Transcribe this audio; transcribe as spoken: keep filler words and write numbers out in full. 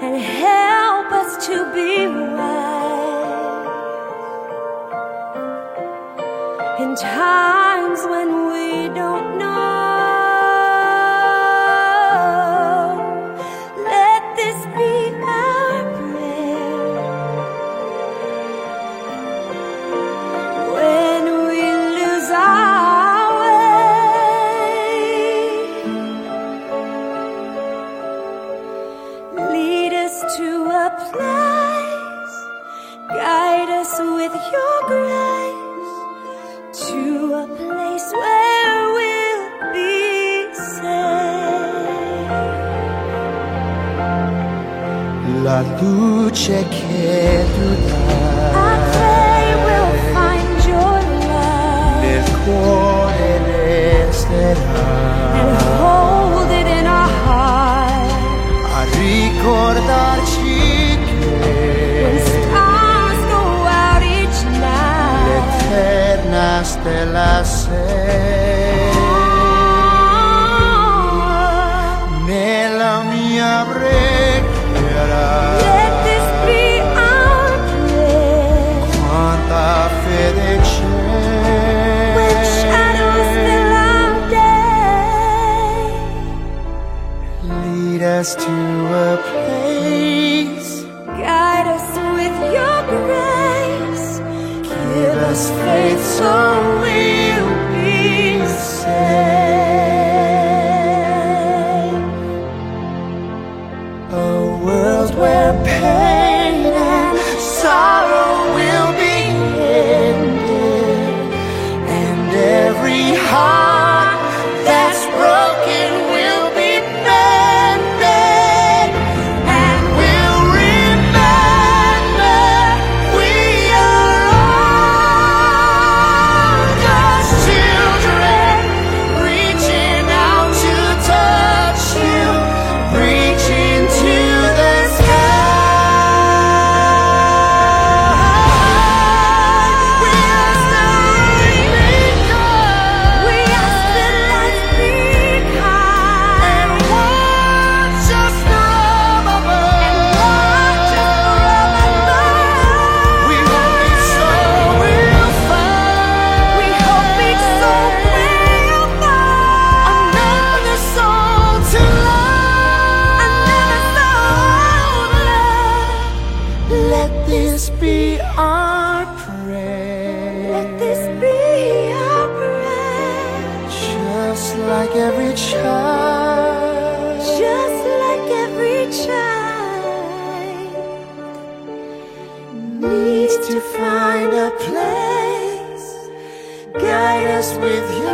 and help us to be wise in times when we don't know. Let this be our prayer when we lose our way. Lead us to a place, guide us with your grace, to a place where we'll be safe. La luce che tu dai, I pray we'll find your light nel cuore resterà, and hold it in our heart. a ricordarci When che stars go out each night, l'eterna stella sei. Nella mia preghiera, let this be our prayer. quanta fede When c'è, shadows fill our day, lead us to a place, guide us with your grace, give us faith so we'll be saved. A world where pain and sorrow will be ended, and every heart that's broken will be mended, and we'll remember we are all God's children, reaching out to touch you, reaching to the sky. We ask that light become, we ask that lights be high and watch us from above. and watch us from above. We hope each soul will find, We hope each soul will find another soul to love, another soul to love. Let this be our prayer. Let this be our prayer, Just like every child, just like every child needs to find a place, guide us with your